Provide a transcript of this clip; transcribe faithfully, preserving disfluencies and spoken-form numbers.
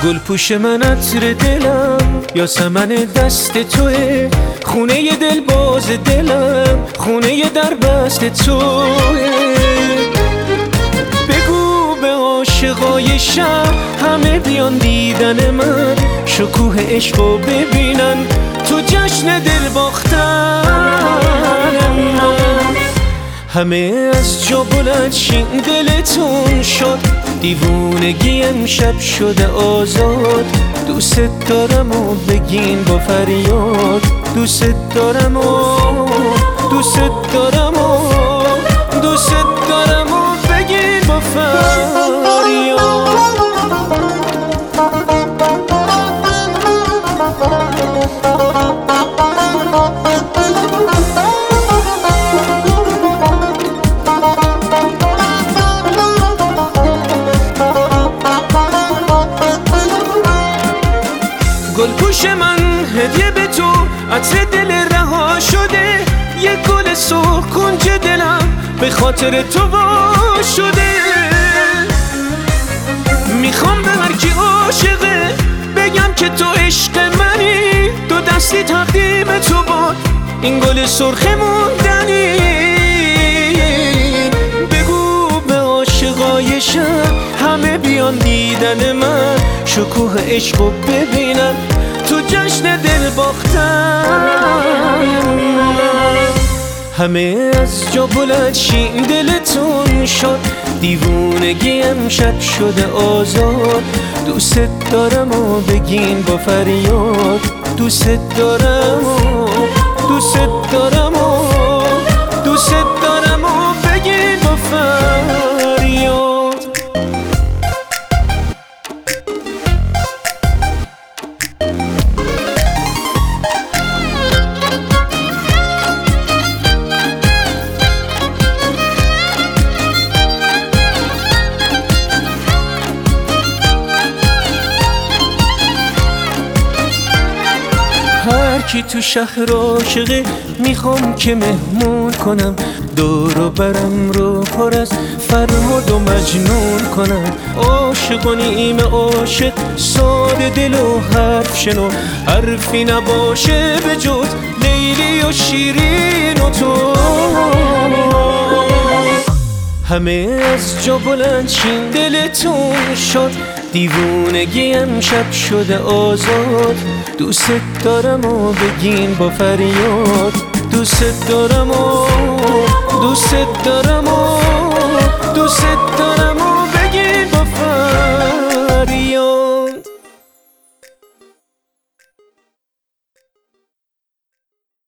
گل پوش من عطر دلم یا سمن دست توه، خونه ی دل باز دلم خونه ی در بست توه. بگو به عاشقای شهر همه بیان دیدن من، شکوه عشقو ببینن تو جشن دل باختن من. همه از جا بلند شین دلتون شد، دیوونگی امشب شده آزاد. دوست دارم و بگین با فریاد، دوست دارم و دوست دارم و دوست دارم و بگین با فریاد. گل پوش من هدیه به تو، عطر دل رها شده، یه گل سرخ کنج دلم به خاطر تو وا شده. میخوام به هر کی عاشقه بگم که تو عشق منی، دو دستی تقدیم تو باد این گل سرخ موندنی. بگو به عاشقای شهر همه بیان دیدن من، شکوه عشقو ببینن تو جشن دل باختن. همه از جا بلند شین دلتون شد، دیوونگی امشب شده آزاد. دوست دارم و بگین با فریاد، دوست دارم و دوست دارم و دوست دارم و بگین با فریاد. هر کی تو شهر عاشقه میخوام که مهمون کنم، دور و برم رو پر از فرهاد و مجنون کنم. عاشق و نیم عاشق ساده دل و حرف شنو، حرفی نباشه به جز لیلی و شیرین و تو. همه از جا بلند شین دلتون شد، دیوونگی امشب شده آزاد. دوست دارم و بگین با فریاد، دوست دارم و دوست دارم و دوست دارم